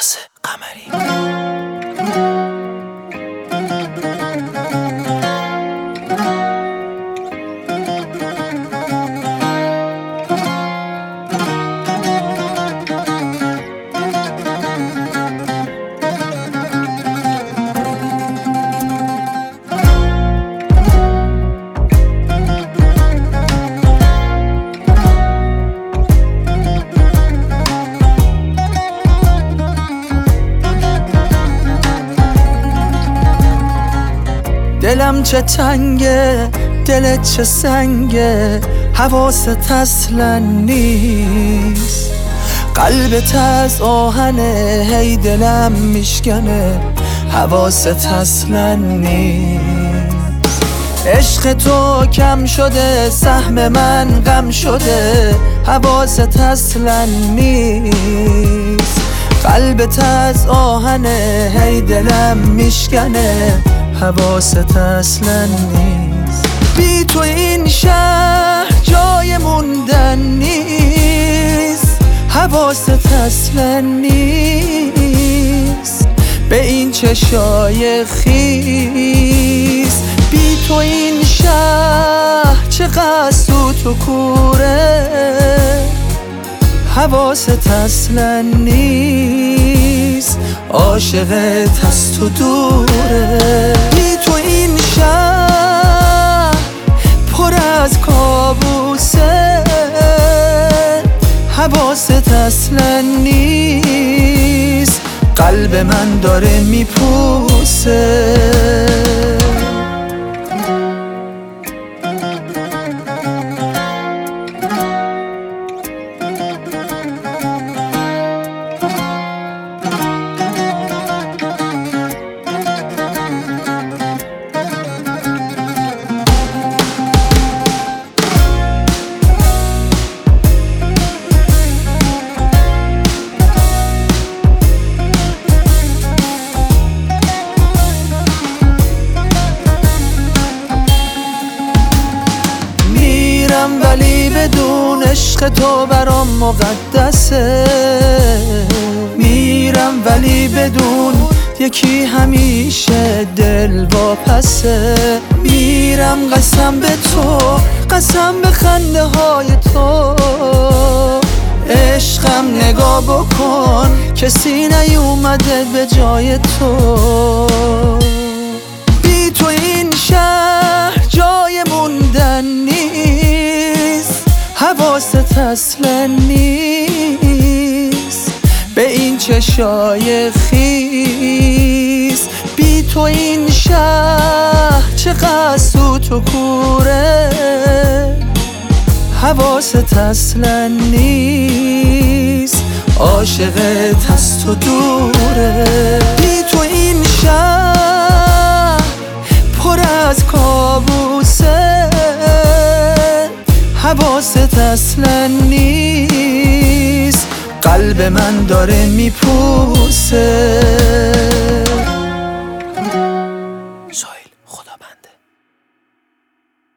عباس قمری. دلم چه تنگه، دلت چه سنگه، حواست اصلا نیست. قلبت از آهنه، هی دلم میشکنه، حواست اصلا نیست. عشق تو کم شده، سهم من غم شده، حواست اصلا نیست. قلبت از آهنه، هی دلم میشکنه، حواست اصلا نیست. بی تو این شهر جای موندن نیست، حواست اصلا نیست. به این چشای خیس، بی تو این شهر چقدر سوت و کوره، حواست اصلا نیست. عاشقت از تو دوره، بی تو این شهر پر از کابوسه، حواست اصلا نیست. قلب من داره میپوسه. ولی بدون عشق تو برام مقدسه. میرم ولی بدون یکی همیشه دل واپسه. میرم قسم به تو، قسم به خنده های تو. عشقم نگاه بکن، کسی نیومده به جای تو. بی تو این شهر جای موندن نیست، حواست اصلا نیست. به این چشای خیس، بی تو این شهر چقدر سوت و کوره، حواست اصلا نیست. عاشقت از تو دوره، بی تو این شهر پر از کابوسه، حواست اصلا نیست. قلب من داره میپوسه.